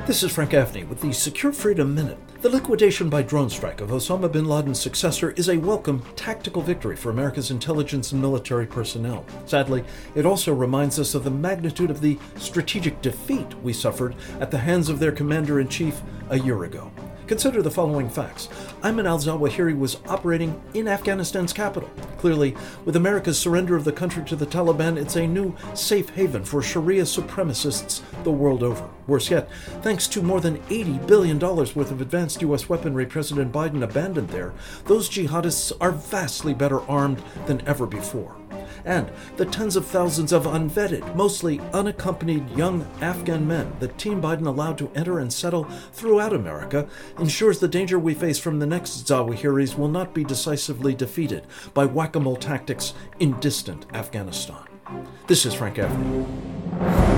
This is Frank Gaffney with the Secure Freedom Minute. The liquidation by drone strike of Osama bin Laden's successor is a welcome tactical victory for America's intelligence and military personnel. Sadly, it also reminds us of the magnitude of the strategic defeat we suffered at the hands of their commander-in-chief a year ago. Consider the following facts. Ayman al-Zawahiri was operating in Afghanistan's capital. Clearly, with America's surrender of the country to the Taliban, it's a new safe haven for Sharia supremacists the world over. Worse yet, thanks to more than $80 billion worth of advanced U.S. weaponry President Biden abandoned there, those jihadists are vastly better armed than ever before. And the tens of thousands of unvetted, mostly unaccompanied young Afghan men that Team Biden allowed to enter and settle throughout America ensures the danger we face from the next Zawahiris will not be decisively defeated by whack-a-mole tactics in distant Afghanistan. This is Frank Gaffney.